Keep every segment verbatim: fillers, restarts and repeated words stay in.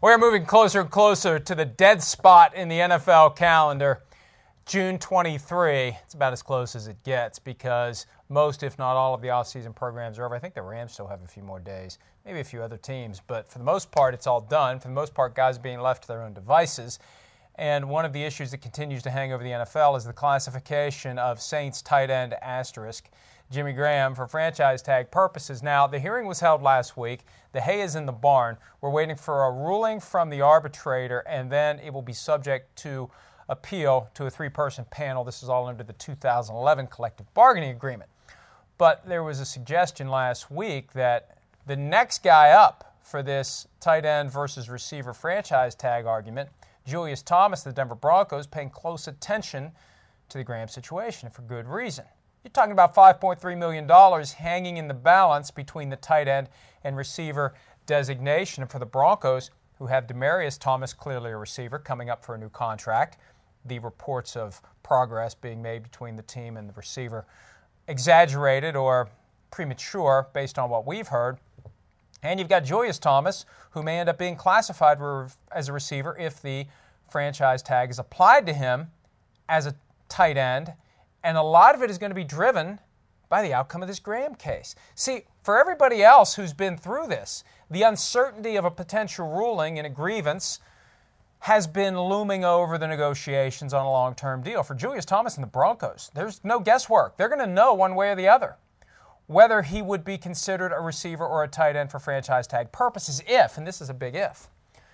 We're moving closer and closer to the dead spot in the N F L calendar. June twenty-third, it's about as close as it gets because most, if not all, of the offseason programs are over. I think the Rams still have a few more days, maybe a few other teams, but for the most part, it's all done. For the most part, guys are being left to their own devices. And one of the issues that continues to hang over the N F L is the classification of Saints tight end asterisk Jimmy Graham for franchise tag purposes. Now, the hearing was held last week. The hay is in the barn. We're waiting for a ruling from the arbitrator, and then it will be subject to appeal to a three-person panel. This is all under the two thousand eleven collective bargaining agreement. But there was a suggestion last week that the next guy up for this tight end versus receiver franchise tag argument, Julius Thomas, the Denver Broncos, paying close attention to the Graham situation, and for good reason. You're talking about five point three million dollars hanging in the balance between the tight end and receiver designation. And for the Broncos, who have Demaryius Thomas, clearly a receiver, coming up for a new contract, the reports of progress being made between the team and the receiver exaggerated or premature based on what we've heard. And you've got Julius Thomas, who may end up being classified as a receiver if the franchise tag is applied to him as a tight end. And a lot of it is going to be driven by the outcome of this Graham case. See, for everybody else who's been through this, the uncertainty of a potential ruling in a grievance has been looming over the negotiations on a long-term deal. For Julius Thomas and the Broncos, there's no guesswork. They're going to know one way or the other whether he would be considered a receiver or a tight end for franchise tag purposes if, and this is a big if,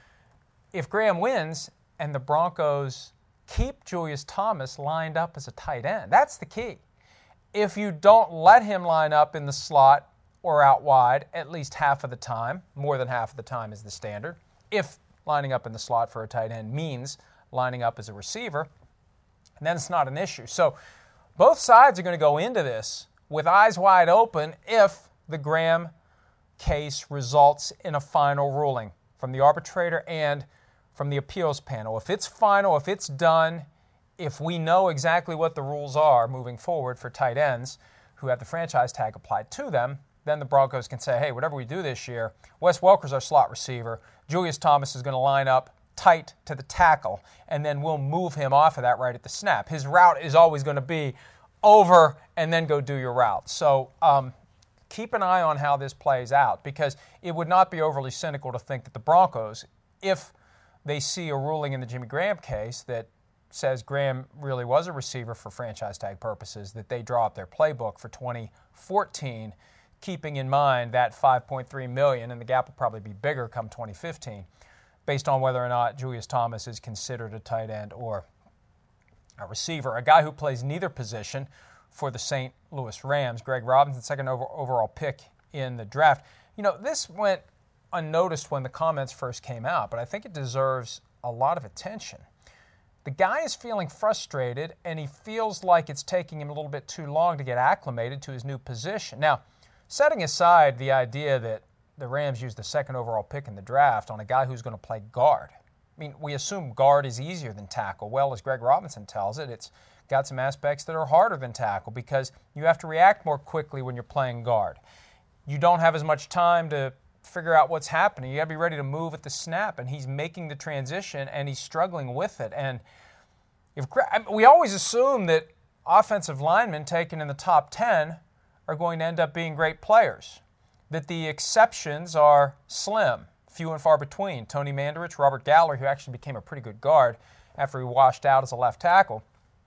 if Graham wins and the Broncos keep Julius Thomas lined up as a tight end. That's the key. If you don't let him line up in the slot or out wide at least half of the time, more than half of the time is the standard, if lining up in the slot for a tight end means lining up as a receiver, then it's not an issue. So both sides are going to go into this with eyes wide open if the Graham case results in a final ruling from the arbitrator and from the appeals panel. If it's final, if it's done, if we know exactly what the rules are moving forward for tight ends who have the franchise tag applied to them, then the Broncos can say, hey, whatever we do this year, Wes Welker's our slot receiver. Julius Thomas is going to line up tight to the tackle, and then we'll move him off of that right at the snap. His route is always going to be over and then go do your route. So um, keep an eye on how this plays out, because it would not be overly cynical to think that the Broncos, if they see a ruling in the Jimmy Graham case that says Graham really was a receiver for franchise tag purposes, that they draw up their playbook for twenty fourteen, keeping in mind that five point three million dollars, and the gap will probably be bigger come twenty fifteen, based on whether or not Julius Thomas is considered a tight end or a receiver. A guy who plays neither position for the Saint Louis Rams, Greg Robinson, second over, overall pick in the draft. You know, this went unnoticed when the comments first came out, but I think it deserves a lot of attention. The guy is feeling frustrated, and he feels like it's taking him a little bit too long to get acclimated to his new position. Now, setting aside the idea that the Rams used the second overall pick in the draft on a guy who's going to play guard. I mean, we assume guard is easier than tackle. Well, as Greg Robinson tells it, it's got some aspects that are harder than tackle because you have to react more quickly when you're playing guard. You don't have as much time to figure out what's happening. You got to be ready to move at the snap, and he's making the transition, and he's struggling with it. And if I mean, we always assume that offensive linemen taken in the top ten are going to end up being great players, that the exceptions are slim, few and far between. Tony Mandarich, Robert Gallery, who actually became a pretty good guard after he washed out as a left tackle.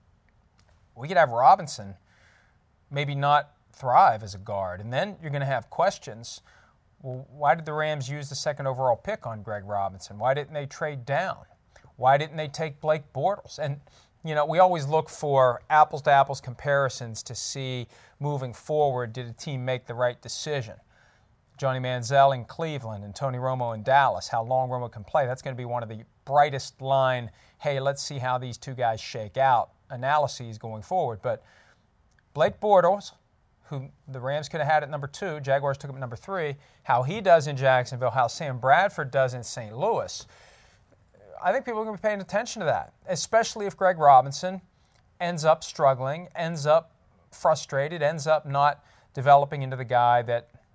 We could have Robinson maybe not thrive as a guard, and then you're going to have questions. Well, why did the Rams use the second overall pick on Greg Robinson? Why didn't they trade down? Why didn't they take Blake Bortles? And, you know, we always look for apples-to-apples comparisons to see moving forward, did a team make the right decision? Johnny Manziel in Cleveland and Tony Romo in Dallas, how long Romo can play. That's going to be one of the brightest line, hey, let's see how these two guys shake out analyses going forward. But Blake Bortles, who the Rams could have had at number two, Jaguars took him at number three, how he does in Jacksonville, how Sam Bradford does in Saint Louis. I think people are going to be paying attention to that, especially if Greg Robinson ends up struggling, ends up frustrated, ends up not developing into the guy that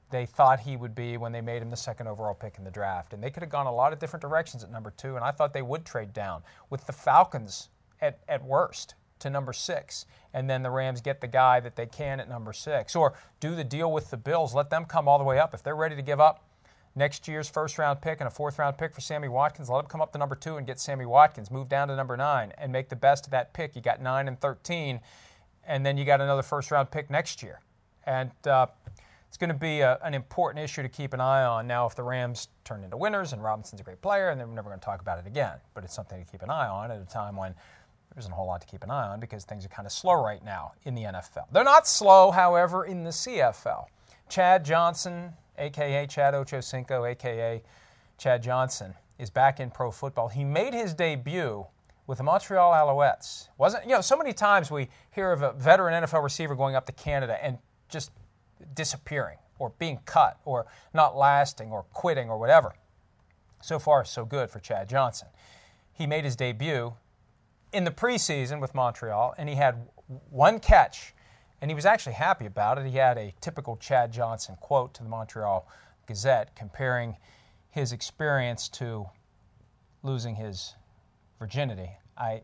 they thought he would be when they made him the second overall pick in the draft. And they could have gone a lot of different directions at number two, and I thought they would trade down with the Falcons at, at worst to number six, and then the Rams get the guy that they can at number six. Or do the deal with the Bills, let them come all the way up. If they're ready to give up next year's first-round pick and a fourth-round pick for Sammy Watkins, let them come up to number two and get Sammy Watkins, move down to number nine, and make the best of that pick. You got nine and thirteen, and then you got another first-round pick next year. And uh, it's going to be a, an important issue to keep an eye on. Now, if the Rams turn into winners and Robinson's a great player, and then we're never going to talk about it again. But it's something to keep an eye on at a time when there isn't a whole lot to keep an eye on because things are kind of slow right now in the N F L. They're not slow, however, in the C F L. Chad Johnson, a k a. Chad Ochocinco, a k a. Chad Johnson, is back in pro football. He made his debut with the Montreal Alouettes. Wasn't, you know, so many times we hear of a veteran N F L receiver going up to Canada and just disappearing or being cut or not lasting or quitting or whatever. So far, so good for Chad Johnson. He made his debut in the preseason with Montreal, and he had one catch, and he was actually happy about it. He had a typical Chad Johnson quote to the Montreal Gazette comparing his experience to losing his virginity. I,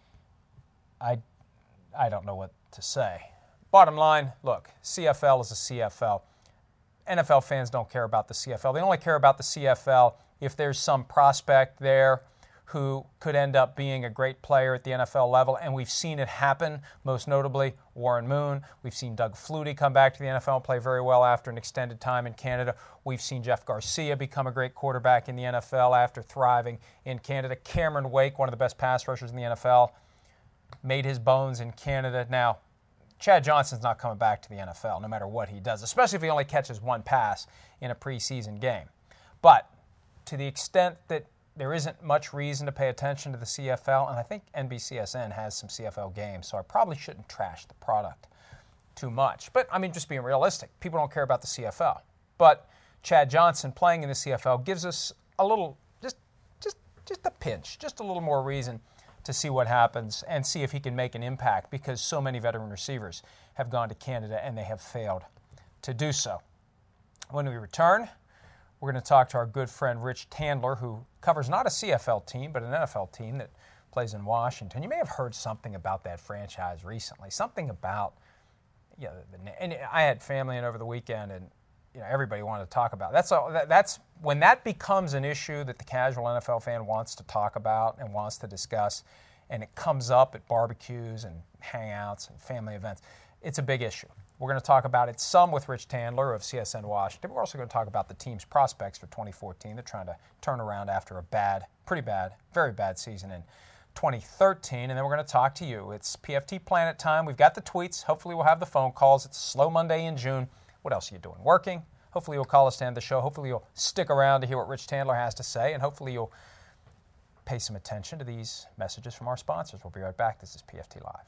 I, I don't know what to say. Bottom line, look, C F L is a C F L. N F L fans don't care about the C F L. They only care about the C F L if there's some prospect there who could end up being a great player at the N F L level, and we've seen it happen, most notably Warren Moon. We've seen Doug Flutie come back to the N F L and play very well after an extended time in Canada. We've seen Jeff Garcia become a great quarterback in the N F L after thriving in Canada. Cameron Wake, one of the best pass rushers in the N F L, made his bones in Canada. Now, Chad Johnson's not coming back to the N F L no matter what he does, especially if he only catches one pass in a preseason game. But to the extent that there isn't much reason to pay attention to the C F L, and I think N B C S N has some C F L games, so I probably shouldn't trash the product too much. But, I mean, just being realistic, people don't care about the C F L. But Chad Johnson playing in the C F L gives us a little, just just, just a pinch, just a little more reason to see what happens and see if he can make an impact because so many veteran receivers have gone to Canada and they have failed to do so. When we return, we're going to talk to our good friend Rich Tandler, who covers not a C F L team, but an N F L team that plays in Washington. You may have heard something about that franchise recently, something about, you know, the, and I had family in over the weekend, and you know everybody wanted to talk about it. That's all. That, that's when that becomes an issue that the casual N F L fan wants to talk about and wants to discuss, and it comes up at barbecues and hangouts and family events. It's a big issue. We're going to talk about it some with Rich Tandler of C S N Washington. We're also going to talk about the team's prospects for twenty fourteen. They're trying to turn around after a bad, pretty bad, very bad season in twenty thirteen. And then we're going to talk to you. It's P F T Planet time. We've got the tweets. Hopefully we'll have the phone calls. It's a slow Monday in June. What else are you doing? Working? Hopefully you'll call us to end the show. Hopefully you'll stick around to hear what Rich Tandler has to say. And hopefully you'll pay some attention to these messages from our sponsors. We'll be right back. This is P F T Live.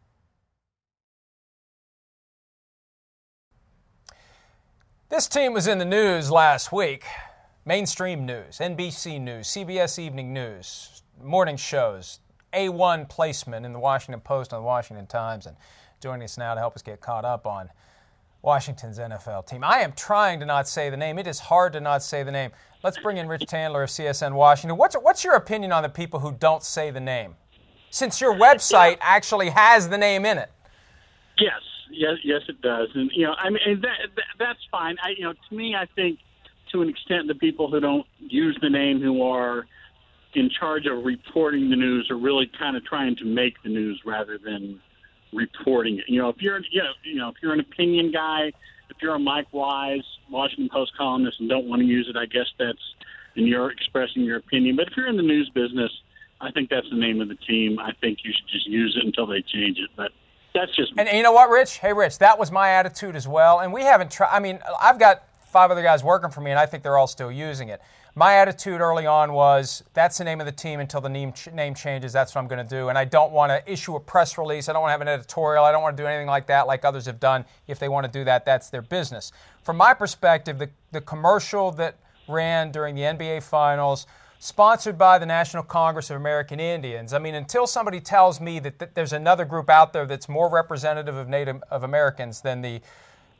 This team was in the news last week. Mainstream news, N B C News, C B S Evening News, morning shows, A one placement in the Washington Post and the Washington Times, and joining us now to help us get caught up on Washington's N F L team. I am trying to not say the name. It is hard to not say the name. Let's bring in Rich Tandler of C S N Washington. What's, what's your opinion on the people who don't say the name? Since your website actually has the name in it. Yes. Yes, yes, it does, and you know, I mean, that, that that's fine. I, you know, to me, I think to an extent, the people who don't use the name, who are in charge of reporting the news, are really kind of trying to make the news rather than reporting it. You know, if you're, you know, you know, if you're an opinion guy, if you're a Mike Wise, Washington Post columnist, and don't want to use it, I guess that's, and you're expressing your opinion. But if you're in the news business, I think that's the name of the team. I think you should just use it until they change it. But that's just and, and you know what, Rich? Hey, Rich, that was my attitude as well. And we haven't tried. I mean, I've got five other guys working for me, and I think they're all still using it. My attitude early on was, that's the name of the team until the name, ch- name changes. That's what I'm going to do. And I don't want to issue a press release. I don't want to have an editorial. I don't want to do anything like that like others have done. If they want to do that, that's their business. From my perspective, the, the commercial that ran during the N B A Finals, sponsored by the National Congress of American Indians. I mean, until somebody tells me that th- there's another group out there that's more representative of Native of Americans than the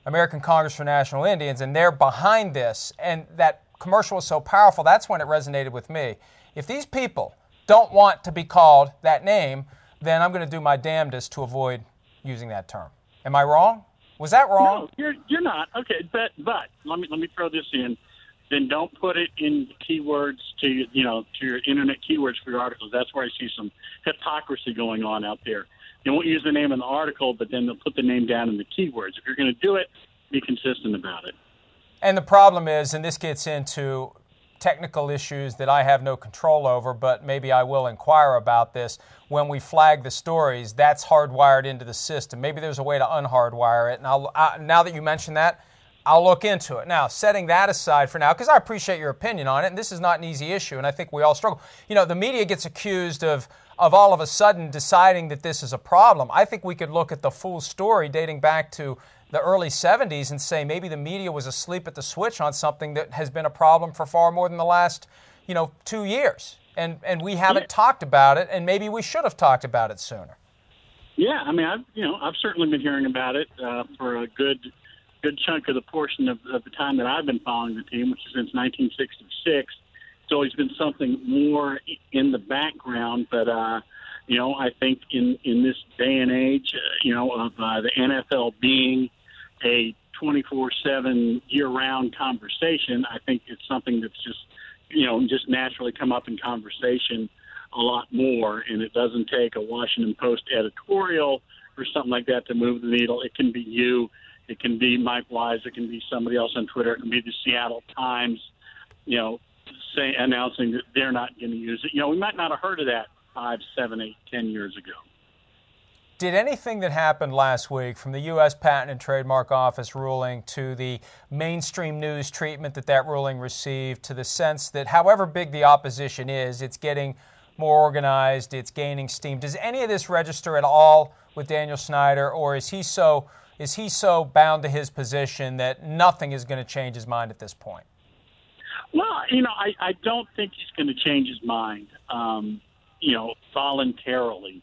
American Congress for National Indians, and they're behind this. And that commercial was so powerful, that's when it resonated with me. If these people don't want to be called that name, then I'm going to do my damnedest to avoid using that term. Am I wrong? Was that wrong? No, you're you're not. Okay, but but let me let me throw this in. Then don't put it in keywords to you know to your internet keywords for your articles. That's where I see some hypocrisy going on out there. They won't use the name in the article, but then they'll put the name down in the keywords. If you're going to do it, be consistent about it. And the problem is, and this gets into technical issues that I have no control over, but maybe I will inquire about this. When we flag the stories, that's hardwired into the system. Maybe there's a way to unhardwire it. And I'll, I, now that you mention that, I'll look into it. Now, setting that aside for now, because I appreciate your opinion on it, and this is not an easy issue, and I think we all struggle. You know, the media gets accused of, of all of a sudden deciding that this is a problem. I think we could look at the full story dating back to the early seventies and say maybe the media was asleep at the switch on something that has been a problem for far more than the last, you know, two years. And and we haven't yeah. talked about it, and maybe we should have talked about it sooner. Yeah, I mean, I've you know I've certainly been hearing about it uh, for a good good chunk of the portion of, of the time that I've been following the team, which is since nineteen sixty-six. It's always been something more in the background, but uh, you know I think in in this day and age, uh, you know, of uh, the N F L being a twenty-four seven year-round conversation, I think it's something that's just, you know, just naturally come up in conversation a lot more, and it doesn't take a Washington Post editorial or something like that to move the needle. It can be you, it can be Mike Wise, it can be somebody else on Twitter, it can be the Seattle Times, you know, say, announcing that they're not going to use it. You know, we might not have heard of that five, seven, eight, ten years ago. Did anything that happened last week, from the U S Patent and Trademark Office ruling to the mainstream news treatment that that ruling received, to the sense that however big the opposition is, it's getting more organized, it's gaining steam, does any of this register at all with Daniel Snyder, or is he so is he so bound to his position that nothing is going to change his mind at this point? Well, you know, I, I don't think he's going to change his mind, um, you know, voluntarily.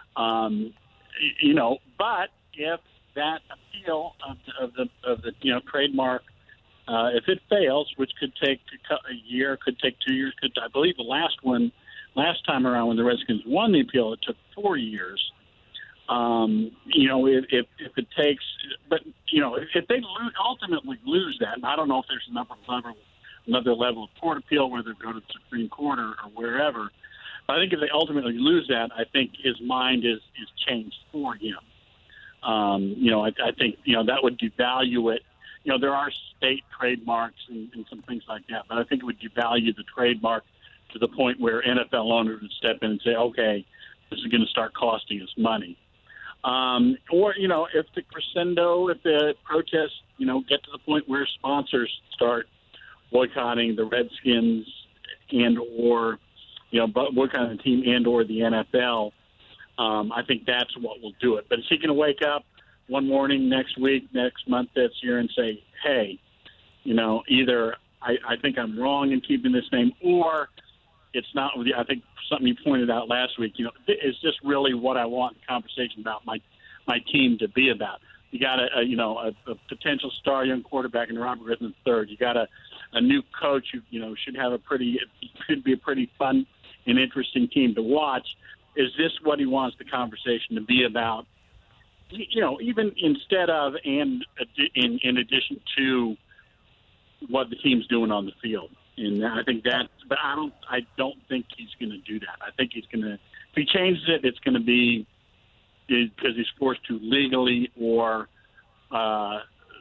Um You know, but if that appeal of the, of the of the you know trademark, uh, if it fails, which could take a year, could take two years, could I believe the last one, last time around when the Redskins won the appeal, it took four years. Um, you know, if, if if it takes, but you know, if, if they lose, ultimately lose that, and I don't know if there's another level, another level of court appeal, whether it go to the Supreme Court or, or wherever. I think if they ultimately lose that, I think his mind is, is changed for him. Um, you know, I, I think, you know, that would devalue it. You know, there are state trademarks and, and some things like that, but I think it would devalue the trademark to the point where N F L owners would step in and say, okay, this is going to start costing us money. Um, or, you know, if the crescendo, if the protests, you know, get to the point where sponsors start boycotting the Redskins and or you know, but what kind of team and or the N F L, um, I think that's what will do it. But is he going to wake up one morning next week, next month, this year and say, hey, you know, either I, I think I'm wrong in keeping this name, or it's not, I think something you pointed out last week, you know, it's just really what I want the conversation about my my team to be about. You got a, a you know, a, a potential star young quarterback in Robert Griffin the third. You got a, a new coach who, you know, should have a pretty, it should be a pretty fun an interesting team to watch. Is this what he wants the conversation to be about? You know, even instead of and in, in addition to what the team's doing on the field. And I think that, but I don't, I don't think he's going to do that. I think he's going to, if he changes it, it's going to be because he's forced to legally or uh,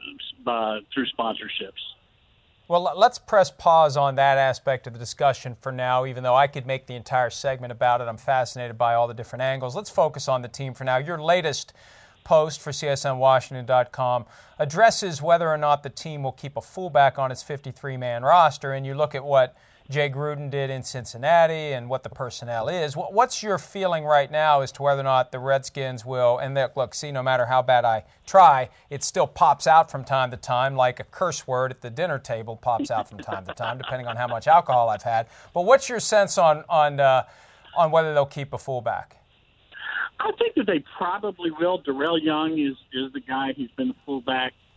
uh, through sponsorships. Well, let's press pause on that aspect of the discussion for now, even though I could make the entire segment about it. I'm fascinated by all the different angles. Let's focus on the team for now. Your latest post for C S N Washington dot com addresses whether or not the team will keep a fullback on its fifty-three man roster, and you look at what Jay Gruden did in Cincinnati and what the personnel is. What's your feeling right now as to whether or not the Redskins will, and look, look, see, no matter how bad I try, it still pops out from time to time like a curse word at the dinner table pops out from time to time, depending on how much alcohol I've had. But what's your sense on on uh, on whether they'll keep a fullback? I think that they probably will. Darrell Young is, is the guy. He's been the fullback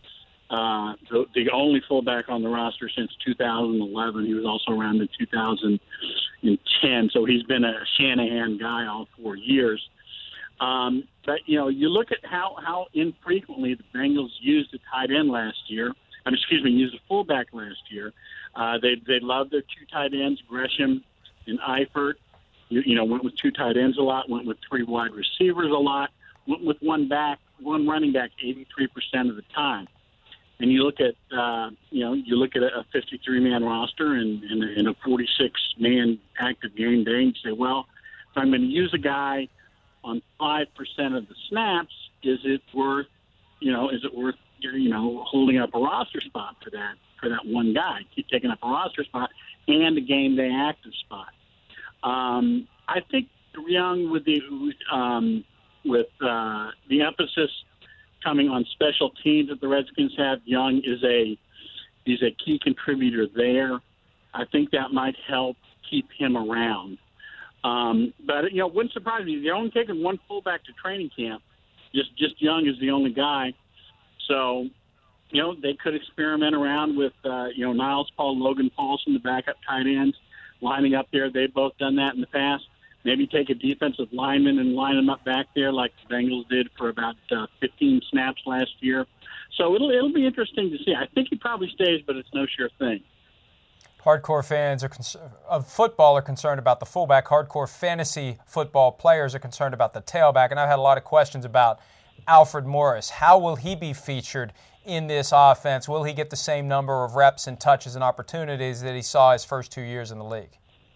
uh, the, the only fullback on the roster since two thousand eleven. He was also around in two thousand ten, so he's been a Shanahan guy all four years. Um, but, you know, you look at how, how infrequently the Bengals used a tight end last year. I mean, excuse me, used a fullback last year. Uh, they they loved their two tight ends, Gresham and Eifert. You, you know, went with two tight ends a lot, went with three wide receivers a lot, went with one back, one running back eighty-three percent of the time. And you look at, uh, you know, you look at a fifty-three man roster and, and, and a forty-six man active game day and say, well, if I'm going to use a guy on five percent of the snaps, is it worth, you know, is it worth, you know, holding up a roster spot for that, for that one guy? Keep taking up a roster spot and a game day active spot. Um, I think Young with the, um, with, uh, the emphasis coming on special teams that the Redskins have, Young is a is a key contributor there. I think that might help keep him around. Um, but, you know, it wouldn't surprise me. They're only taking one fullback to training camp. Just just Young is the only guy. So, you know, they could experiment around with, uh, you know, Niles Paul, Logan Paulson, the backup tight ends, lining up there. They've both done that in the past. Maybe take a defensive lineman and line them up back there like the Bengals did for about uh, fifteen snaps last year. So it'll it'll be interesting to see. I think he probably stays, but it's no sure thing. Hardcore fans are cons- of football are concerned about the fullback. Hardcore fantasy football players are concerned about the tailback. And I've had a lot of questions about Alfred Morris. How will he be featured in this offense? Will he get the same number of reps and touches and opportunities that he saw his first two years in the league?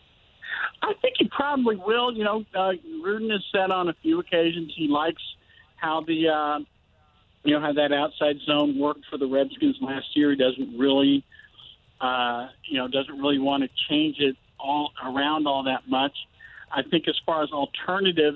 I think he probably will. You know, uh, Gruden has said on a few occasions he likes how the, uh, you know, how that outside zone worked for the Redskins last year. He doesn't really, uh, you know, doesn't really want to change it all around all that much. I think as far as alternatives,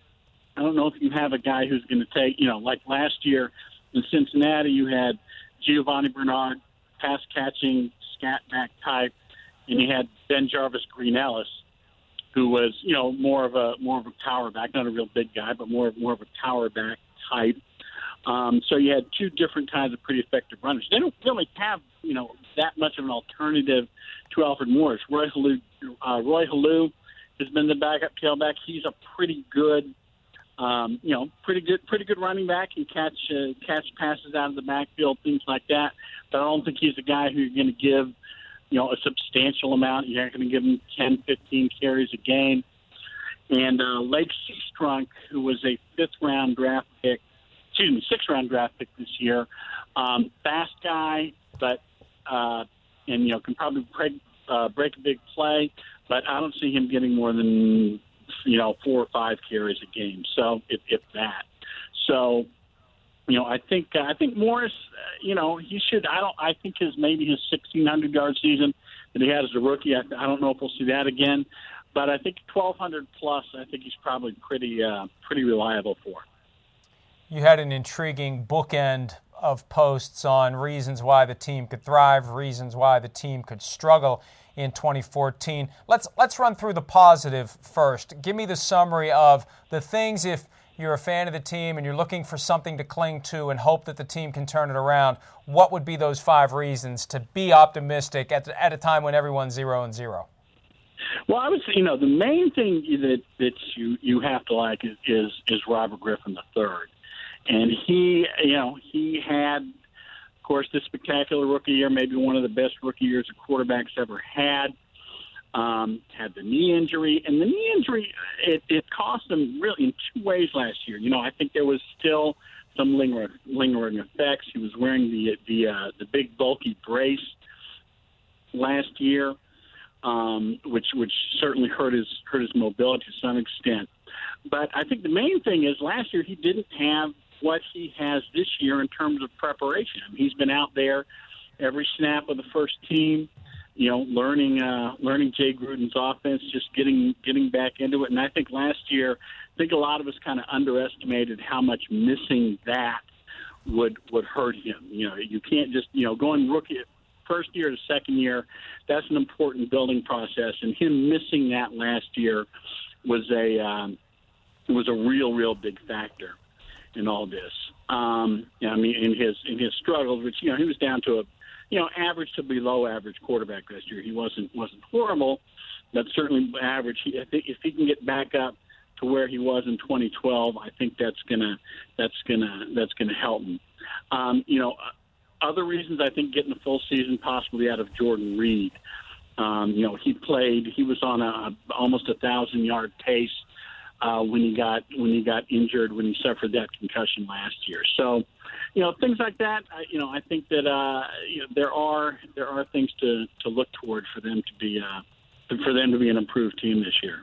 I don't know if you have a guy who's going to take, you know, like last year in Cincinnati, you had Giovanni Bernard, pass catching, scat back type, and you had Ben Jarvis Green Ellis, who was, you know, more of a more of a power back, not a real big guy, but more more of a power back type. Um, so you had two different kinds of pretty effective runners. They don't really have, you know, that much of an alternative to Alfred Morris. Roy Halou, uh, Roy Halou has been the backup tailback. He's a pretty good, um, you know, pretty good, pretty good running back. He catch uh, catch passes out of the backfield, things like that. But I don't think he's a guy who you're going to give, you know, a substantial amount. You're not going to give him ten, fifteen carries a game. And uh, Lake Seastrunk, who was a fifth-round draft pick, excuse me, sixth-round draft pick this year, um, fast guy, but uh, and you know can probably break, uh, break a big play. But I don't see him getting more than you know four or five carries a game. So if, if that, so. You know, I think uh, I think Morris. Uh, you know, he should. I don't. I think his maybe his sixteen hundred yard season that he had as a rookie. I, I don't know if we'll see that again, but I think twelve hundred plus. I think he's probably pretty uh, pretty reliable for. You had an intriguing bookend of posts on reasons why the team could thrive, reasons why the team could struggle in twenty fourteen. Let's let's run through the positive first. Give me the summary of the things if you're a fan of the team and you're looking for something to cling to and hope that the team can turn it around. What would be those five reasons to be optimistic at, at a time when everyone's zero and zero? Well, I would say, you know, the main thing that, that you, you have to like is, is, is Robert Griffin the third. And he, you know, he had, of course, this spectacular rookie year, maybe one of the best rookie years a quarterback's ever had. Um, had the knee injury, and the knee injury, it, it cost him really in two ways last year. You know, I think there was still some lingering, lingering effects. He was wearing the the uh, the big bulky brace last year, um, which which certainly hurt his hurt his mobility to some extent. But I think the main thing is last year he didn't have what he has this year in terms of preparation. I mean, he's been out there every snap of the first team. You know, learning uh, learning Jay Gruden's offense, just getting getting back into it. And I think last year, I think a lot of us kind of underestimated how much missing that would would hurt him. You know, you can't just, you know, going rookie first year to second year, that's an important building process. And him missing that last year was a um, was a real, real big factor. in all this. Um, I mean, in his in his struggles, which you know he was down to a you know average to below average quarterback last year. He wasn't wasn't horrible, but certainly average. He, I think if he can get back up to where he was in twenty twelve, I think that's gonna that's gonna that's gonna help him. Um, you know, other reasons I think getting a full season possibly out of Jordan Reed. Um, you know, he played. He was on a almost a thousand yard pace uh, when he got when he got injured when he suffered that concussion last year. So, you know, things like that. I, you know, I think that uh, you know, there are there are things to, to look toward for them to be uh, for them to be an improved team this year.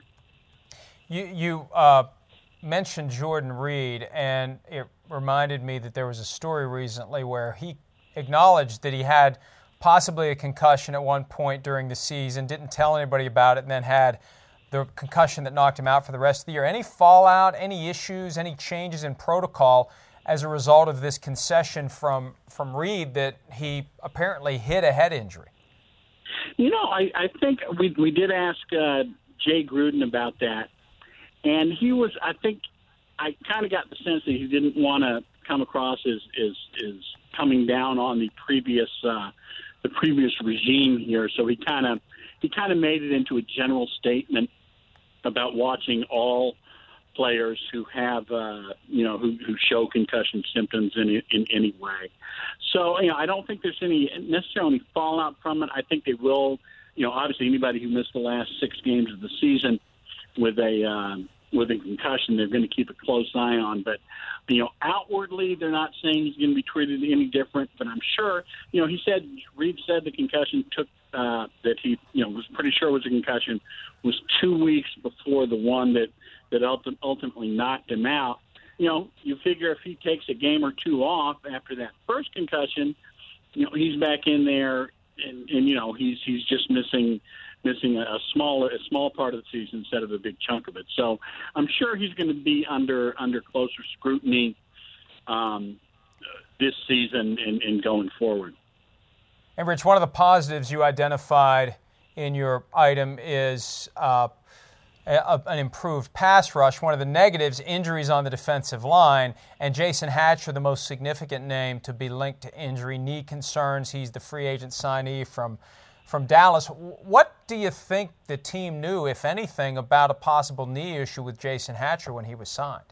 You you uh, mentioned Jordan Reed, and it reminded me that there was a story recently where he acknowledged that he had possibly a concussion at one point during the season, didn't tell anybody about it, and then had the concussion that knocked him out for the rest of the year. Any fallout, any issues, any changes in protocol as a result of this concession from, from Reed that he apparently hid a head injury? You know, I, I think we we did ask uh, Jay Gruden about that, and he was, I think, I kind of got the sense that he didn't want to come across as, as, as coming down on the previous uh, the previous regime here, so he kind of he kind of made it into a general statement about watching all players who have uh, you know who, who show concussion symptoms in in any way. So you know, I don't think there's any necessarily fallout from it. I think they will. You know, obviously anybody who missed the last six games of the season with a um, with a concussion, they're going to keep a close eye on. But you know, outwardly, they're not saying he's going to be treated any different. But I'm sure, you know, he said Reed said the concussion took uh, that he, you know, was pretty sure was a concussion was two weeks before the one that that ulti- ultimately knocked him out. You know, you figure if he takes a game or two off after that first concussion, you know, he's back in there, and, and you know, he's he's just missing. missing a small a small part of the season instead of a big chunk of it. So I'm sure he's going to be under under closer scrutiny um, this season and, and going forward. And Rich, one of the positives you identified in your item is uh, a, an improved pass rush. One of the negatives, injuries on the defensive line, and Jason Hatcher, the most significant name to be linked to injury, knee concerns. He's the free agent signee from From Dallas. What do you think the team knew, if anything, about a possible knee issue with Jason Hatcher when he was signed?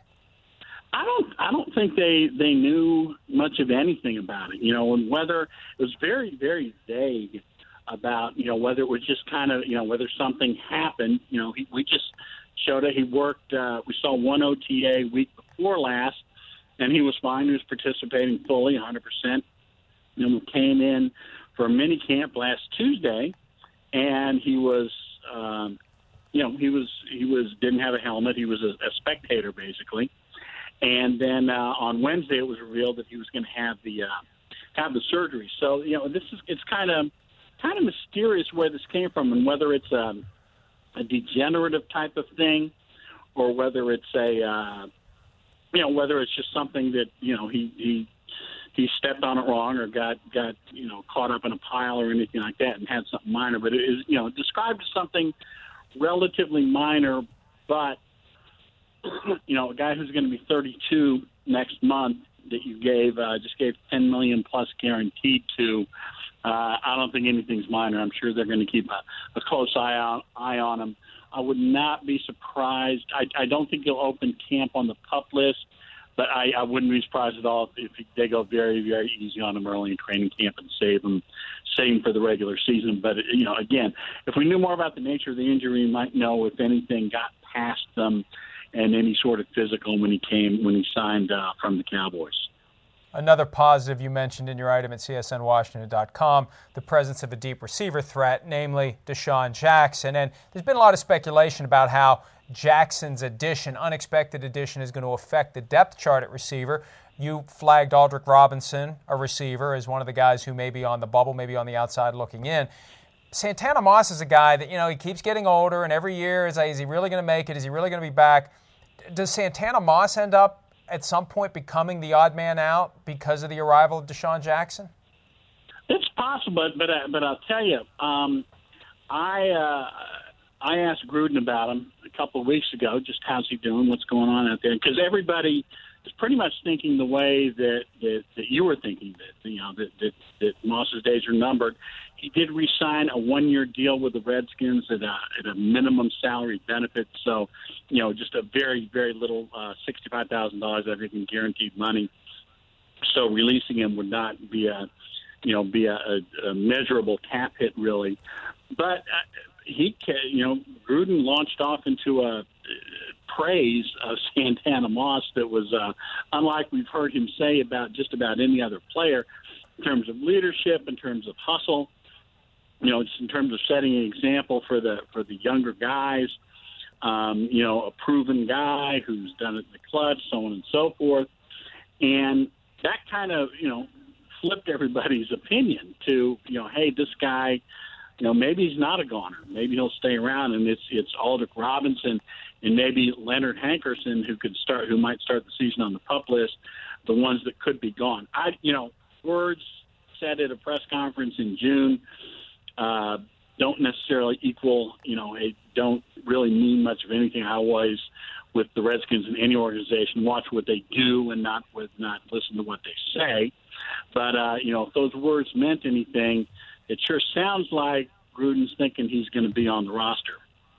I don't. I don't think they, they knew much of anything about it. You know, and whether it was very very vague about you know whether it was just kind of you know whether something happened. You know, he, we just showed it. He worked. Uh, we saw one O T A week before last, and he was fine. He was participating fully, one hundred percent. And we came in for a mini camp last Tuesday, and he was, um, you know, he was he was didn't have a helmet. He was a, a spectator basically, and then uh, on Wednesday it was revealed that he was going to have the uh, have the surgery. So you know, this is it's kind of kind of mysterious where this came from and whether it's a, a degenerative type of thing or whether it's a uh, you know whether it's just something that you know he he. he stepped on it wrong or got, got, you know, caught up in a pile or anything like that and had something minor. But it is, you know, described as something relatively minor, but, you know, a guy who's going to be thirty-two next month that you gave, uh, just gave ten million dollars plus guaranteed to, uh, I don't think anything's minor. I'm sure they're going to keep a, a close eye on, eye on him. I would not be surprised. I, I don't think he'll open camp on the PUP list. But I, I wouldn't be surprised at all if they go very, very easy on him early in training camp and save him, save him for the regular season. But, you know, again, if we knew more about the nature of the injury, we might know if anything got past them and any sort of physical when he came, when he signed uh, from the Cowboys. Another positive you mentioned in your item at C S N Washington dot com, the presence of a deep receiver threat, namely Deshaun Jackson. And there's been a lot of speculation about how Jackson's addition, unexpected addition, is going to affect the depth chart at receiver. You flagged Aldrick Robinson, a receiver, as one of the guys who may be on the bubble, maybe on the outside looking in. Santana Moss is a guy that, you know, he keeps getting older, and every year is like, is he really going to make it? Is he really going to be back? Does Santana Moss end up at some point becoming the odd man out because of the arrival of Deshaun Jackson? It's possible, but uh, but I'll tell you, um, I uh, I asked Gruden about him a couple of weeks ago. Just how's he doing? What's going on out there? Because everybody, is pretty much thinking the way that, that, that you were thinking, that, you know, that, that, that Moss's days are numbered. He did re-sign a one-year deal with the Redskins at a, at a minimum salary benefit. So, you know, just a very, very little uh, sixty-five thousand dollars everything guaranteed money. So releasing him would not be a, you know, be a, a, a measurable cap hit really. But uh, he, you know, Gruden launched off into a uh, praise of Santana Moss that was uh, unlike we've heard him say about just about any other player in terms of leadership, in terms of hustle, you know, just in terms of setting an example for the for the younger guys, um, you know, a proven guy who's done it in the clutch, so on and so forth. And that kind of, you know, flipped everybody's opinion to, you know, hey, this guy, you know, maybe he's not a goner. Maybe he'll stay around, and it's it's Aldrick Robinson and maybe Leonard Hankerson who could start, who might start the season on the PUP list, the ones that could be gone. I, you know, words said at a press conference in June uh, don't necessarily equal, you know, it don't really mean much of anything. I always, with the Redskins in any organization, watch what they do and not with not listen to what they say. But uh, you know, if those words meant anything, it sure sounds like Gruden's thinking he's going to be on the roster.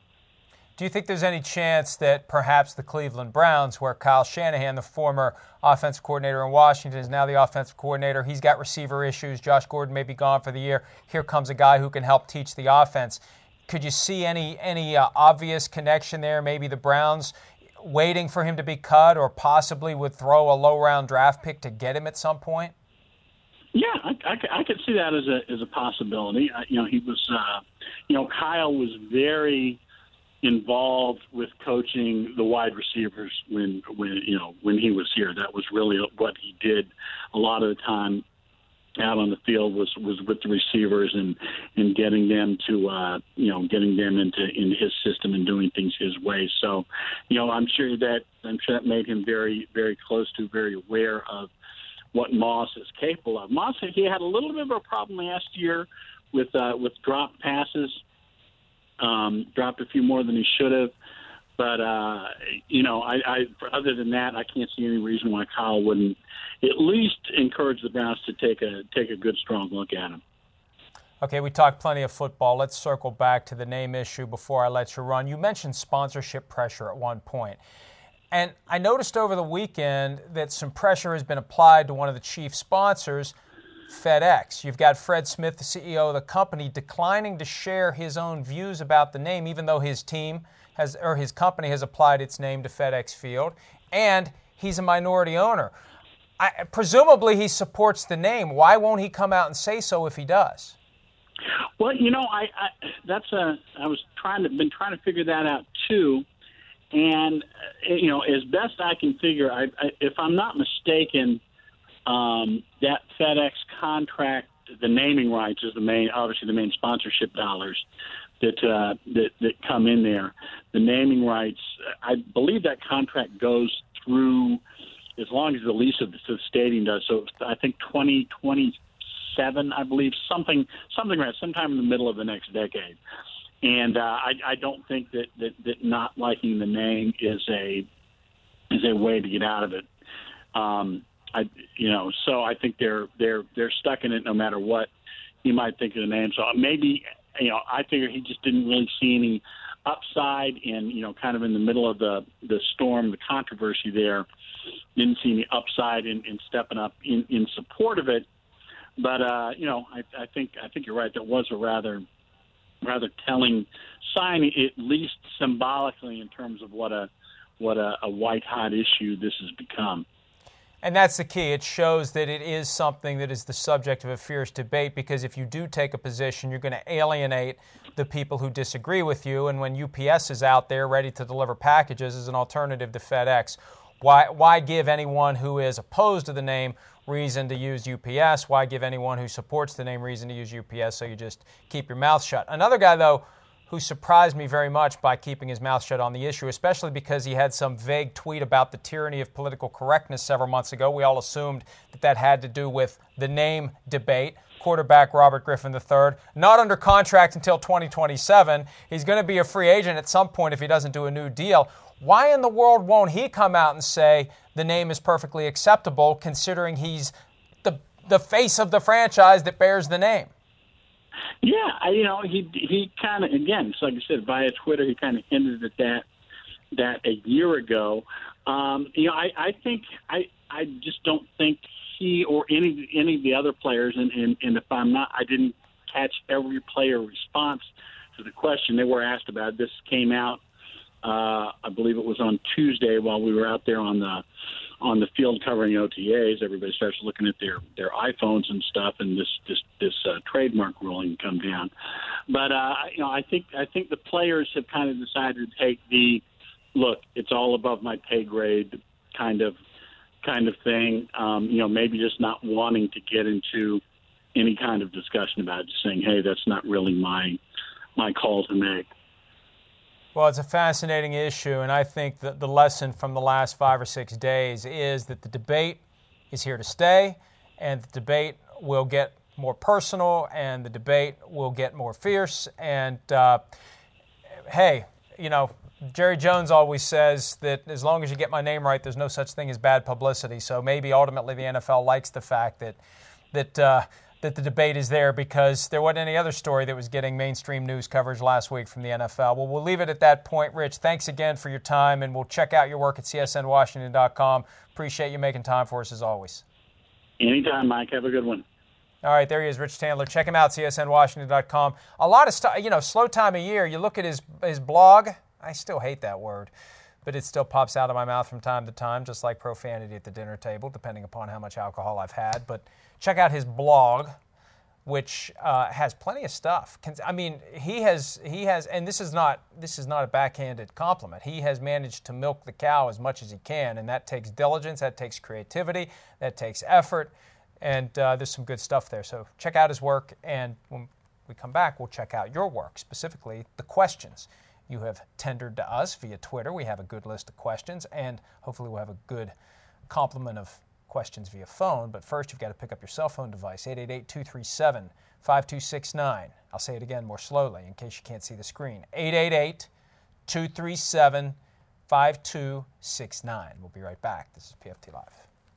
Do you think there's any chance that perhaps the Cleveland Browns, where Kyle Shanahan, the former offensive coordinator in Washington, is now the offensive coordinator, he's got receiver issues, Josh Gordon may be gone for the year, here comes a guy who can help teach the offense. Could you see any any uh, obvious connection there? Maybe the Browns waiting for him to be cut, or possibly would throw a low-round draft pick to get him at some point? Yeah, I, I, I could see that as a as a possibility. I, you know, he was, uh, you know, Kyle was very involved with coaching the wide receivers when when you know when he was here. That was really what he did a lot of the time out on the field was was with the receivers and and getting them to uh, you know getting them into into his system and doing things his way. So, you know, I'm sure that I'm sure that made him very very close to, very aware of what Moss is capable of. Moss, he had a little bit of a problem last year with uh, with drop passes. Um, dropped a few more than he should have, but uh, you know, I, I other than that, I can't see any reason why Kyle wouldn't at least encourage the Browns to take a take a good strong look at him. Okay, we talked plenty of football. Let's circle back to the name issue before I let you run. You mentioned sponsorship pressure at one point. And I noticed over the weekend that some pressure has been applied to one of the chief sponsors, FedEx. You've got Fred Smith, the C E O of the company, declining to share his own views about the name, even though his team has, or his company has applied its name to FedEx Field, and he's a minority owner. I, presumably he supports the name. Why won't he come out and say so if he does? Well, you know, I, I that's a I was trying to been trying to figure that out too. And, you know, as best I can figure, I, I, if I'm not mistaken, um, that FedEx contract, the naming rights is the main, obviously the main sponsorship dollars that, uh, that that come in there. The naming rights, I believe that contract goes through as long as the lease of the, the stadium does. So I think twenty twenty-seven, I believe, something something right, sometime in the middle of the next decade. And uh, I, I don't think that, that, that not liking the name is a is a way to get out of it. Um, I you know, so I think they're they're they're stuck in it no matter what you might think of the name. So maybe, you know, I figure he just didn't really see any upside in, you know, kind of in the middle of the, the storm, the controversy there. Didn't see any upside in, in stepping up in, in support of it. But uh, you know, I, I think I think you're right. That was a rather rather telling sign, at least symbolically, in terms of what a what a, a white-hot issue this has become. And that's the key. It shows that it is something that is the subject of a fierce debate, because if you do take a position, you're going to alienate the people who disagree with you. And when U P S is out there ready to deliver packages as an alternative to FedEx, why why give anyone who is opposed to the name reason to use U P S? Why give anyone who supports the name reason to use U P S? So you just keep your mouth shut. Another guy, though, who surprised me very much by keeping his mouth shut on the issue, especially because he had some vague tweet about the tyranny of political correctness several months ago. We all assumed that that had to do with the name debate. Quarterback Robert Griffin the third, not under contract until twenty twenty-seven. He's going to be a free agent at some point if he doesn't do a new deal. Why in the world won't he come out and say the name is perfectly acceptable, considering he's the the face of the franchise that bears the name? Yeah, I, you know, he he kind of, again, it's like I said, via Twitter, he kind of hinted at that that a year ago. Um, you know, I, I think I I just don't think he or any any of the other players, and, and, and if I'm not, I didn't catch every player response to the question they were asked about. This came out, uh, I believe it was on Tuesday while we were out there on the on the field covering O T As. Everybody starts looking at their, their iPhones and stuff, and this this this uh, trademark ruling come down. But uh, you know, I think I think the players have kind of decided to take the look. It's all above my pay grade kind of kind of thing. Um, you know, maybe just not wanting to get into any kind of discussion about it, just saying, hey, that's not really my my call to make. Well, it's a fascinating issue, and I think that the lesson from the last five or six days is that the debate is here to stay, and the debate will get more personal, and the debate will get more fierce. And, uh, hey, you know, Jerry Jones always says that as long as you get my name right, there's no such thing as bad publicity. So maybe ultimately the N F L likes the fact that that uh, that the debate is there, because there wasn't any other story that was getting mainstream news coverage last week from the N F L. Well, we'll leave it at that point. Rich, thanks again for your time, and we'll check out your work at C S N Washington dot com. Appreciate you making time for us as always. Anytime, Mike. Have a good one. All right, there he is, Rich Tandler. Check him out, C S N Washington dot com. A lot of stuff, you know, slow time of year. You look at his his blog. I still hate that word, but it still pops out of my mouth from time to time, just like profanity at the dinner table, depending upon how much alcohol I've had. But check out his blog, which uh, has plenty of stuff. I mean, he has he has, and this is not this is not a backhanded compliment. He has managed to milk the cow as much as he can, and that takes diligence, that takes creativity, that takes effort, and uh, there's some good stuff there. So check out his work, and when we come back, we'll check out your work, specifically the questions you have tendered to us via Twitter. We have a good list of questions, and hopefully we'll have a good complement of questions via phone. But first, you've got to pick up your cell phone device, eight eight eight, two three seven, five two six nine. I'll say it again more slowly in case you can't see the screen. eight eight eight, two three seven, five two six nine. We'll be right back. This is P F T Live.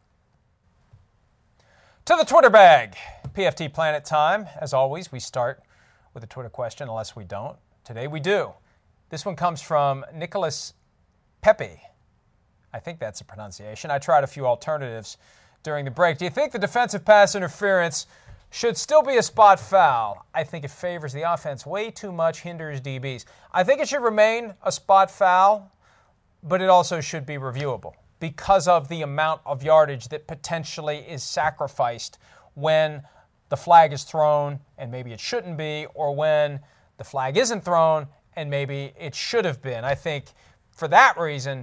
To the Twitter bag. P F T Planet time. As always, we start with a Twitter question, unless we don't. Today we do. This one comes from Nicholas Pepe. I think that's a pronunciation. I tried a few alternatives during the break. Do you think the defensive pass interference should still be a spot foul? I think it favors the offense way too much, hinders D Bs. I think it should remain a spot foul, but it also should be reviewable because of the amount of yardage that potentially is sacrificed when the flag is thrown and maybe it shouldn't be, or when the flag isn't thrown and maybe it should have been. I think for that reason,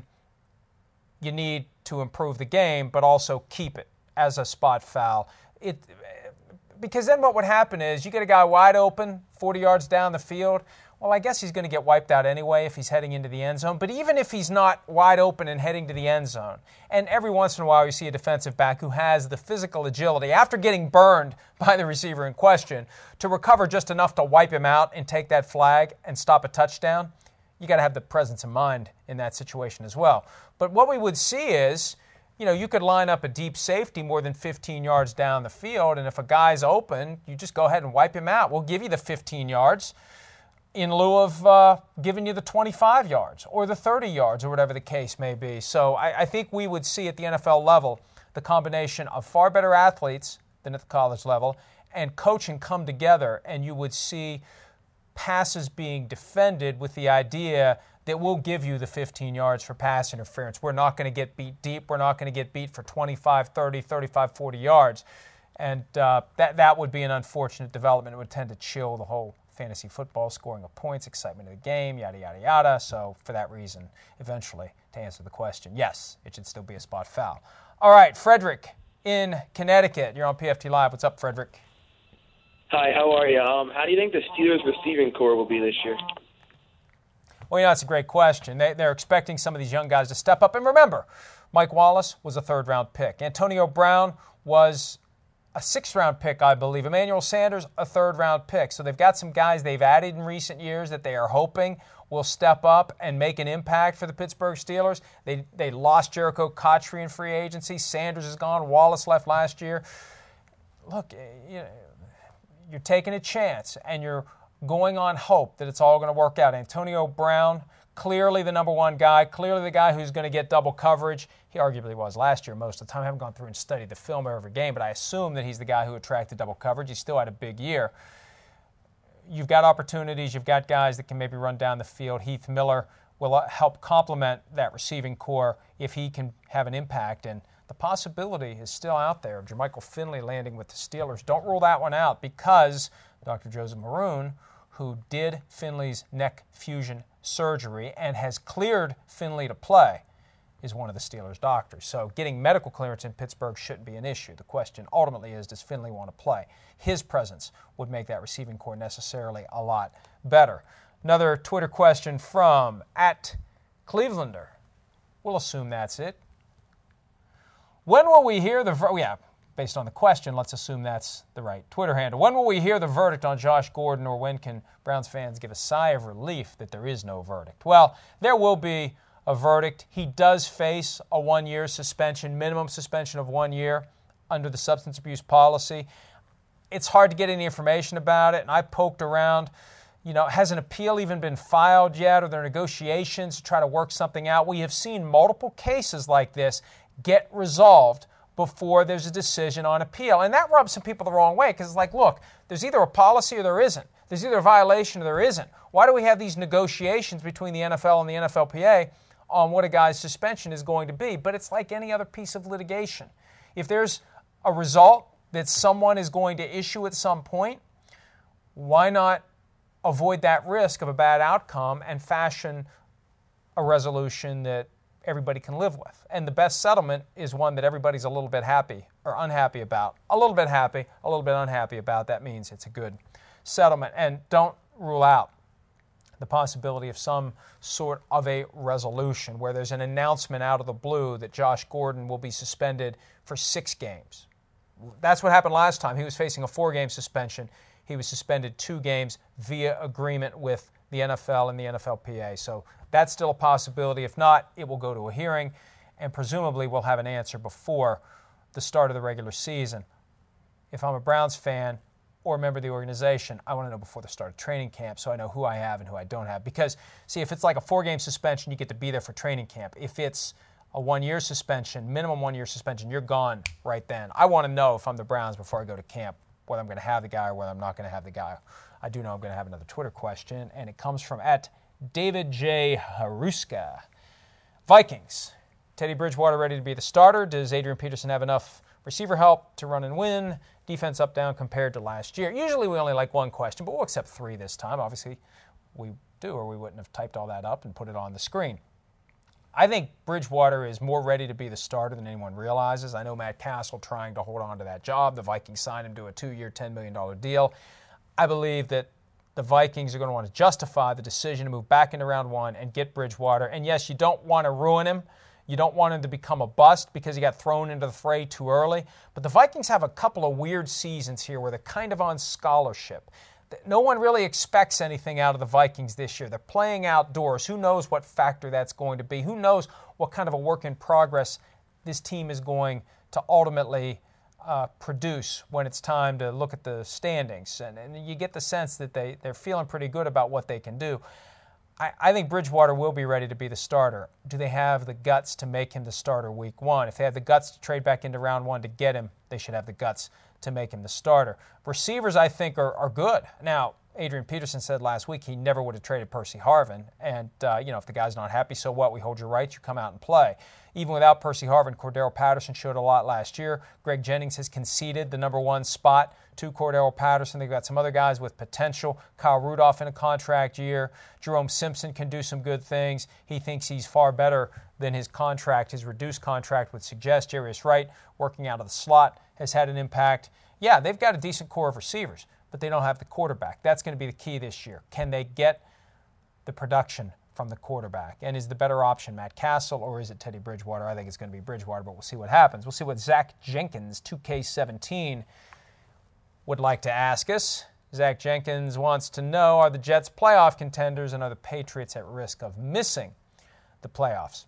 you need to improve the game, but also keep it as a spot foul. It, because then what would happen is you get a guy wide open, forty yards down the field. Well, I guess he's going to get wiped out anyway if he's heading into the end zone. But even if he's not wide open and heading to the end zone, and every once in a while you see a defensive back who has the physical agility, after getting burned by the receiver in question, to recover just enough to wipe him out and take that flag and stop a touchdown, you got to have the presence of mind in that situation as well. But what we would see is, you know, you could line up a deep safety more than fifteen yards down the field, and if a guy's open, you just go ahead and wipe him out. We'll give you the fifteen yards in lieu of uh, giving you the twenty-five yards or the thirty yards or whatever the case may be. So I, I think we would see at the N F L level the combination of far better athletes than at the college level and coaching come together, and you would see passes being defended with the idea that we'll give you the fifteen yards for pass interference. We're not going to get beat deep. We're not going to get beat for twenty-five, thirty, thirty-five, forty yards. And uh, that, that would be an unfortunate development. It would tend to chill the whole fantasy football, scoring of points, excitement of the game, yada, yada, yada. So for that reason, eventually, to answer the question, yes, it should still be a spot foul. All right, Frederick in Connecticut. You're on P F T Live. What's up, Frederick? Hi, how are you? Um, how do you think the Steelers' receiving core will be this year? Well, you know, that's a great question. They, they're expecting some of these young guys to step up. And remember, Mike Wallace was a third-round pick. Antonio Brown was a sixth-round pick, I believe. Emmanuel Sanders, a third-round pick. So they've got some guys they've added in recent years that they are hoping will step up and make an impact for the Pittsburgh Steelers. They they lost Jericho Cotchery in free agency. Sanders is gone. Wallace left last year. Look, you know, you're taking a chance, and you're going on hope that it's all going to work out. Antonio Brown, clearly the number one guy, clearly the guy who's going to get double coverage. He arguably was last year most of the time. I haven't gone through and studied the film every game, but I assume that he's the guy who attracted double coverage. He still had a big year. You've got opportunities. You've got guys that can maybe run down the field. Heath Miller will help complement that receiving core if he can have an impact. And the possibility is still out there of Jermichael Finley landing with the Steelers. Don't rule that one out because Doctor Joseph Maroon, who did Finley's neck fusion surgery and has cleared Finley to play, is one of the Steelers' doctors. So getting medical clearance in Pittsburgh shouldn't be an issue. The question ultimately is, does Finley want to play? His presence would make that receiving core necessarily a lot better. Another Twitter question from at Clevelander. We'll assume that's it. When will we hear the... Ver- yeah, based on the question, let's assume that's the right Twitter handle. When will we hear the verdict on Josh Gordon, or when can Browns fans give a sigh of relief that there is no verdict? Well, there will be a verdict. He does face a one-year suspension, minimum suspension of one year under the substance abuse policy. It's hard to get any information about it, and I poked around. You know, has an appeal even been filed yet? Are there negotiations to try to work something out? We have seen multiple cases like this get resolved before there's a decision on appeal. And that rubs some people the wrong way because it's like, look, there's either a policy or there isn't. There's either a violation or there isn't. Why do we have these negotiations between the N F L and the N F L P A on what a guy's suspension is going to be? But it's like any other piece of litigation. If there's a result that someone is going to issue at some point, why not avoid that risk of a bad outcome and fashion a resolution that everybody can live with? And the best settlement is one that everybody's a little bit happy or unhappy about. A little bit happy, a little bit unhappy about. That means it's a good settlement. And don't rule out the possibility of some sort of a resolution where there's an announcement out of the blue that Josh Gordon will be suspended for six games. That's what happened last time. He was facing a four-game suspension. He was suspended two games via agreement with the N F L and the N F L P A. So that's still a possibility. If not, it will go to a hearing, and presumably we'll have an answer before the start of the regular season. If I'm a Browns fan or a member of the organization, I want to know before the start of training camp so I know who I have and who I don't have. Because, see, if it's like a four-game suspension, you get to be there for training camp. If it's a one-year suspension, minimum one-year suspension, you're gone right then. I want to know if I'm the Browns before I go to camp whether I'm going to have the guy or whether I'm not going to have the guy. I do know I'm going to have another Twitter question, and it comes from at David J. Haruska. Vikings. Teddy Bridgewater ready to be the starter? Does Adrian Peterson have enough receiver help to run and win? Defense up, down compared to last year? Usually we only like one question, but we'll accept three this time. Obviously we do, or we wouldn't have typed all that up and put it on the screen. I think Bridgewater is more ready to be the starter than anyone realizes. I know Matt Castle trying to hold on to that job. The Vikings signed him to a two-year, ten million dollars deal. I believe that the Vikings are going to want to justify the decision to move back into round one and get Bridgewater. And yes, you don't want to ruin him. You don't want him to become a bust because he got thrown into the fray too early. But the Vikings have a couple of weird seasons here where they're kind of on scholarship. No one really expects anything out of the Vikings this year. They're playing outdoors. Who knows what factor that's going to be? Who knows what kind of a work in progress this team is going to ultimately uh, produce when it's time to look at the standings. And, and you get the sense that they, they're feeling pretty good about what they can do. I, I think Bridgewater will be ready to be the starter. Do they have the guts to make him the starter week one? If they have the guts to trade back into round one to get him, they should have the guts to make him the starter. Receivers, I think, are, are good. Now, Adrian Peterson said last week he never would have traded Percy Harvin. And, uh, you know, if the guy's not happy, so what? We hold your rights. You come out and play. Even without Percy Harvin, Cordero Patterson showed a lot last year. Greg Jennings has conceded the number one spot to Cordero Patterson. They've got some other guys with potential. Kyle Rudolph in a contract year. Jerome Simpson can do some good things. He thinks he's far better than his contract, his reduced contract would suggest. Jarius Wright, working out of the slot, has had an impact. Yeah, they've got a decent core of receivers, but they don't have the quarterback. That's going to be the key this year. Can they get the production from the quarterback. And is the better option Matt Castle or is it Teddy Bridgewater? I think it's going to be Bridgewater, but we'll see what happens. We'll see what Zach Jenkins, two K seventeen, would like to ask us. Zach Jenkins wants to know, are the Jets playoff contenders and are the Patriots at risk of missing the playoffs?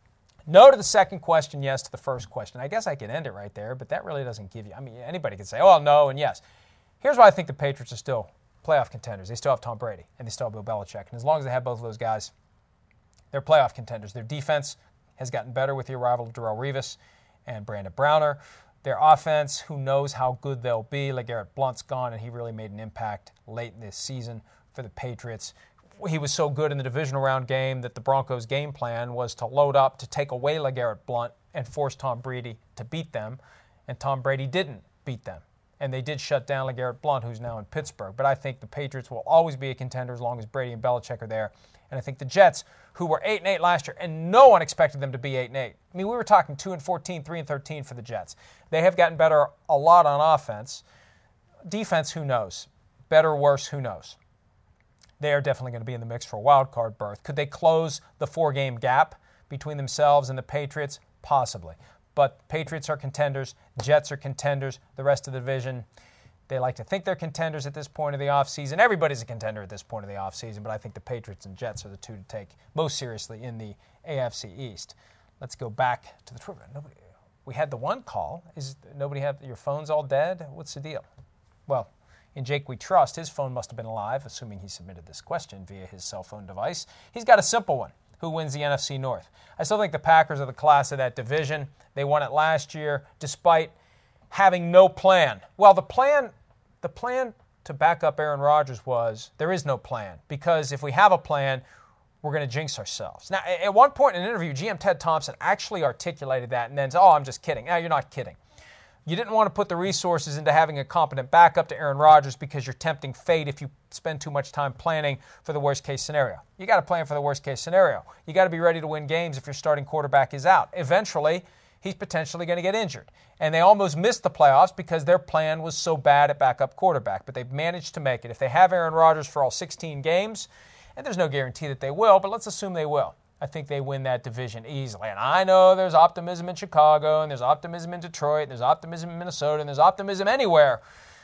No to the second question, yes to the first question. I guess I could end it right there, but that really doesn't give you, I mean, anybody could say, oh, no and yes. Here's why I think the Patriots are still playoff contenders. They still have Tom Brady, and they still have Bill Belichick. And as long as they have both of those guys, they're playoff contenders. Their defense has gotten better with the arrival of Darrelle Revis and Brandon Browner. Their offense, who knows how good they'll be. LeGarrette Blount's gone, and he really made an impact late in this season for the Patriots. He was so good in the divisional round game that the Broncos' game plan was to load up, to take away LeGarrette Blount and force Tom Brady to beat them. And Tom Brady didn't beat them. And they did shut down LeGarrette Blount, who's now in Pittsburgh. But I think the Patriots will always be a contender as long as Brady and Belichick are there. And I think the Jets, who were eight and eight last year, and no one expected them to be eight and eight. I mean, we were talking two and fourteen, three and thirteen for the Jets. They have gotten better a lot on offense. Defense, who knows? Better or worse, who knows? They are definitely going to be in the mix for a wild card berth. Could they close the four-game gap between themselves and the Patriots? Possibly. But Patriots are contenders. Jets are contenders. The rest of the division, they like to think they're contenders at this point of the offseason. Everybody's a contender at this point of the offseason, but I think the Patriots and Jets are the two to take most seriously in the A F C East. Let's go back to the trivia. Nobody, we had the one call. Is nobody have your phone's all dead? What's the deal? Well, in Jake We Trust, his phone must have been alive, assuming he submitted this question via his cell phone device. He's got a simple one. Who wins the N F C North? I still think the Packers are the class of that division. They won it last year despite having no plan. Well, the plan the plan to back up Aaron Rodgers was there is no plan because if we have a plan, we're going to jinx ourselves. Now, at one point in an interview, G M Ted Thompson actually articulated that and then said, oh, I'm just kidding. No, you're not kidding. You didn't want to put the resources into having a competent backup to Aaron Rodgers because you're tempting fate if you spend too much time planning for the worst-case scenario. You got to plan for the worst-case scenario. You got to be ready to win games if your starting quarterback is out. Eventually, he's potentially going to get injured. And they almost missed the playoffs because their plan was so bad at backup quarterback. But they've managed to make it. If they have Aaron Rodgers for all sixteen games, and there's no guarantee that they will, but let's assume they will. I think they win that division easily. And I know there's optimism in Chicago, and there's optimism in Detroit, and there's optimism in Minnesota, and there's optimism anywhere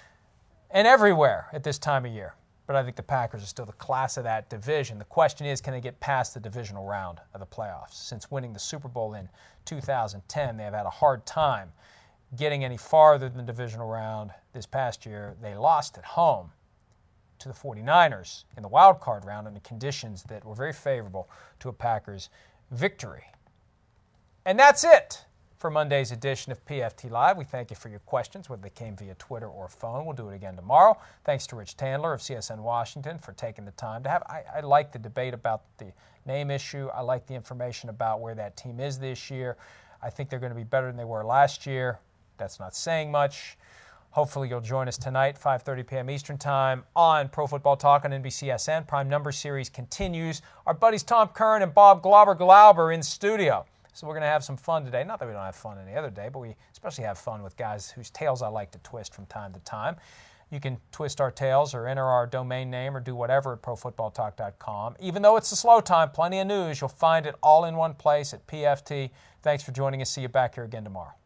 and everywhere at this time of year. But I think the Packers are still the class of that division. The question is, can they get past the divisional round of the playoffs? Since winning the Super Bowl in two thousand ten, they have had a hard time getting any farther than the divisional round. This past year, they lost at home to the forty-niners in the wild card round under conditions that were very favorable to a Packers victory. And that's it for Monday's edition of P F T Live. We thank you for your questions, whether they came via Twitter or phone. We'll do it again tomorrow. Thanks to Rich Tandler of C S N Washington for taking the time to have. I, I like the debate about the name issue. I like the information about where that team is this year. I think they're going to be better than they were last year. That's not saying much. Hopefully you'll join us tonight, five thirty p.m. Eastern Time on Pro Football Talk on N B C S N. Prime Number Series continues. Our buddies Tom Curran and Bob Glauber Glauber in studio. So we're going to have some fun today. Not that we don't have fun any other day, but we especially have fun with guys whose tails I like to twist from time to time. You can twist our tails or enter our domain name or do whatever at pro football talk dot com. Even though it's a slow time, plenty of news. You'll find it all in one place at P F T. Thanks for joining us. See you back here again tomorrow.